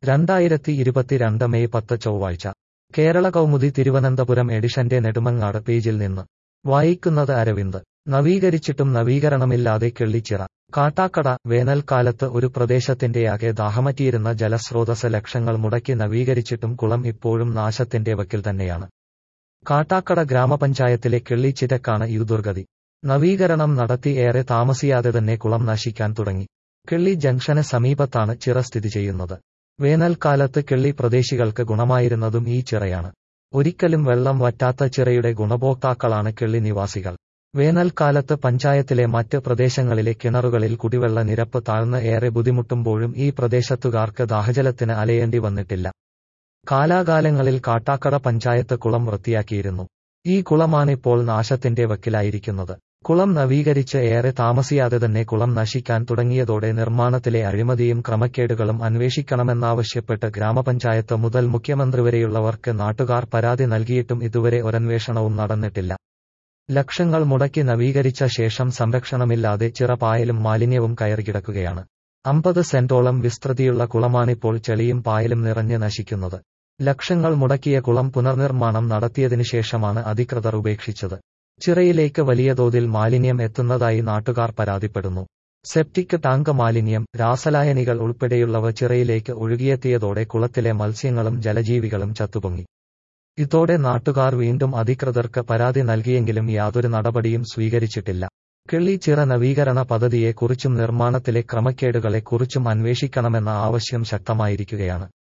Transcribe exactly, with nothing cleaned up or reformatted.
രണ്ടായിരത്തി ഇരുപത്തിരണ്ട് മെയ് പത്ത് ചൊവ്വാഴ്ച കേരള കൗമുദി തിരുവനന്തപുരം എഡിഷന്റെ നെടുമങ്ങാട് പേജിൽ നിന്ന് വായിക്കുന്നത് അരവിന്ദ്. നവീകരിച്ചിട്ടും നവീകരണമില്ലാതെ കിള്ളിച്ചിറ. കാട്ടാക്കട. വേനൽക്കാലത്ത് ഒരു പ്രദേശത്തിന്റെയാകെ ദാഹമറ്റിയിരുന്ന ജലസ്രോതസ് ലക്ഷങ്ങൾ മുടക്കി നവീകരിച്ചിട്ടും കുളം ഇപ്പോഴും നാശത്തിന്റെ വക്കിൽ തന്നെയാണ്. കാട്ടാക്കട ഗ്രാമപഞ്ചായത്തിലെ കിള്ളിച്ചിറക്കാണ് ഈ ദുർഗതി. നവീകരണം നടത്തി ഏറെ താമസിയാതെ തന്നെ കുളം നശിക്കാൻ തുടങ്ങി. കിള്ളി ജംഗ്ഷന് സമീപത്താണ് ചിറ സ്ഥിതി ചെയ്യുന്നത്. വേനൽക്കാലത്ത് കിള്ളി പ്രദേശികൾക്ക് ഗുണമായിരുന്നതും ഈ ചിറയാണ്. ഒരിക്കലും വെള്ളം വറ്റാത്ത ചിറയുടെ ഗുണഭോക്താക്കളാണ് കിള്ളി നിവാസികൾ. വേനൽക്കാലത്ത് പഞ്ചായത്തിലെ മറ്റ് പ്രദേശങ്ങളിലെ കിണറുകളിൽ കുടിവെള്ള നിരപ്പ് താഴ്ന്ന് ഏറെ ബുദ്ധിമുട്ടുമ്പോഴും ഈ പ്രദേശത്തുകാർക്ക് ദാഹജലത്തിന് അലയേണ്ടി വന്നിട്ടില്ല. കാലാകാലങ്ങളിൽ കാട്ടാക്കട പഞ്ചായത്ത് കുളം വൃത്തിയാക്കിയിരുന്നു. ഈ കുളമാണിപ്പോൾ നാശത്തിന്റെ വക്കിലായിരിക്കുന്നത്. കുളം നവീകരിച്ച് ഏറെ താമസിയാതെ തന്നെ കുളം നശിക്കാൻ തുടങ്ങിയതോടെ നിർമ്മാണത്തിലെ അഴിമതിയും ക്രമക്കേടുകളും അന്വേഷിക്കണമെന്നാവശ്യപ്പെട്ട് ഗ്രാമപഞ്ചായത്ത് മുതൽ മുഖ്യമന്ത്രി വരെയുള്ളവർക്ക് നാട്ടുകാർ പരാതി നൽകിയിട്ടും ഇതുവരെ ഒരന്വേഷണവും നടന്നിട്ടില്ല. ലക്ഷങ്ങൾ മുടക്കി നവീകരിച്ച ശേഷം സംരക്ഷണമില്ലാതെ ചിറ പായലും മാലിന്യവും കയറിക്കിടക്കുകയാണ്. അമ്പത് സെന്റോളം വിസ്തൃതിയുള്ള കുളമാണിപ്പോൾ ചെളിയും പായലും നിറഞ്ഞ് നശിക്കുന്നത്. ലക്ഷങ്ങൾ മുടക്കിയ കുളം പുനർനിർമ്മാണം നടത്തിയതിനു ശേഷമാണ് അധികൃതർ ഉപേക്ഷിച്ചത്. ചിറയിലേക്ക് വലിയ തോതിൽ മാലിന്യം എത്തുന്നതായി നാട്ടുകാർ പരാതിപ്പെടുന്നു. സെപ്റ്റിക് ടാങ്ക് മാലിന്യം, രാസലായനികൾ ഉൾപ്പെടെയുള്ളവ ചിറയിലേക്ക് ഒഴുകിയെത്തിയതോടെ കുളത്തിലെ മത്സ്യങ്ങളും ജലജീവികളും ചത്തുപൊങ്ങി. ഇതോടെ നാട്ടുകാർ വീണ്ടും അധികൃതർക്ക് പരാതി നൽകിയെങ്കിലും യാതൊരു നടപടിയും സ്വീകരിച്ചിട്ടില്ല. കിള്ളി ചിറ നവീകരണ പദ്ധതിയെക്കുറിച്ചും നിർമ്മാണത്തിലെ ക്രമക്കേടുകളെക്കുറിച്ചും അന്വേഷിക്കണമെന്ന ആവശ്യം ശക്തമായിരിക്കുകയാണ്.